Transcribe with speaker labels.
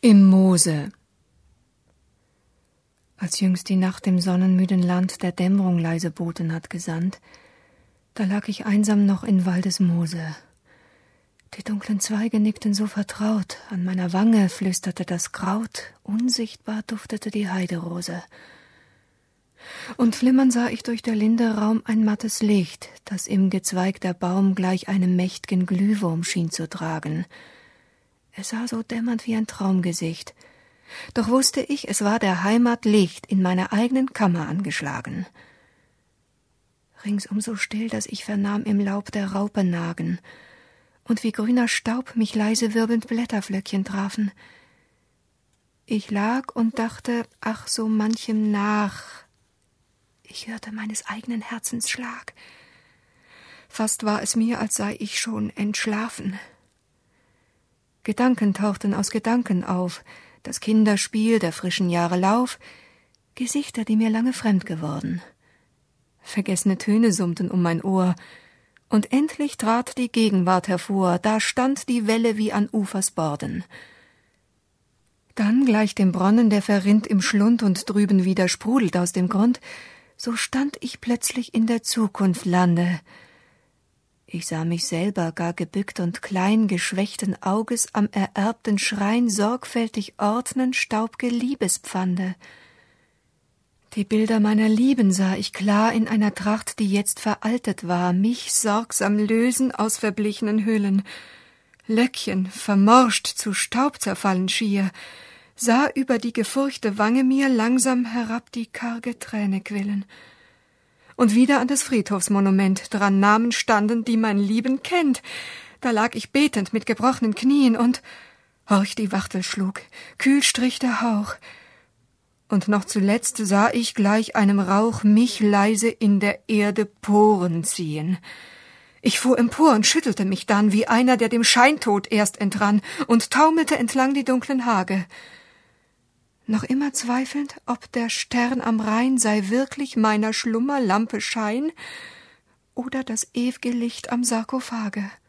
Speaker 1: Im Moose. Als jüngst die Nacht im sonnenmüden Land der Dämmerung leise Boten hat gesandt, da lag ich einsam noch in Waldesmoose. Die dunklen Zweige nickten so vertraut, an meiner Wange flüsterte das Kraut, unsichtbar duftete die Heiderose. Und flimmern sah ich durch der Linde Raum ein mattes Licht, das im Gezweig der Baum gleich einem mächt'gen Glühwurm schien zu tragen. Es sah so dämmernd wie ein Traumgesicht, doch wusste ich, es war der Heimat Licht in meiner eigenen Kammer angeschlagen. Ringsum so still, dass ich vernahm im Laub der Raupe nagen, und wie grüner Staub mich leise wirbelnd Blätterflöckchen trafen. Ich lag und dachte, ach so manchem nach. Ich hörte meines eigenen Herzens Schlag. Fast war es mir, als sei ich schon entschlafen. Gedanken tauchten aus Gedanken auf, das Kinderspiel der frischen Jahre Lauf, Gesichter, die mir lange fremd geworden. Vergessene Töne summten um mein Ohr, und endlich trat die Gegenwart hervor, da stand die Welle wie an Ufers Borden. Dann, gleich dem Bronnen, der verrinnt im Schlund und drüben wieder sprudelt aus dem Grund, so stand ich plötzlich in der Zukunft Lande. Ich sah mich selber, gar gebückt und klein, geschwächten Auges am ererbten Schrein sorgfältig ordnen staub'ge Liebespfande. Die Bilder meiner Lieben sah ich klar in einer Tracht, die jetzt veraltet war, mich sorgsam lösen aus verblichenen Hüllen. Löckchen, vermorscht, zu Staub zerfallen schier, sah über die gefurchte Wange mir langsam herab die karge Träne quillen. Und wieder an des Friedhofsmonument dran Namen standen, die mein Lieben kennt. Da lag ich betend mit gebrochenen Knien und, horch, die Wachtel schlug, kühl strich der Hauch. Und noch zuletzt sah ich gleich einem Rauch mich leise in der Erde Poren ziehen. Ich fuhr empor und schüttelte mich dann, wie einer, der dem Scheintod erst entrann, und taumelte entlang die dunklen Hage. Noch immer zweifelnd, ob der Stern am Rhein sei wirklich meiner Schlummerlampe Schein oder das ew'ge Licht am Sarkophage.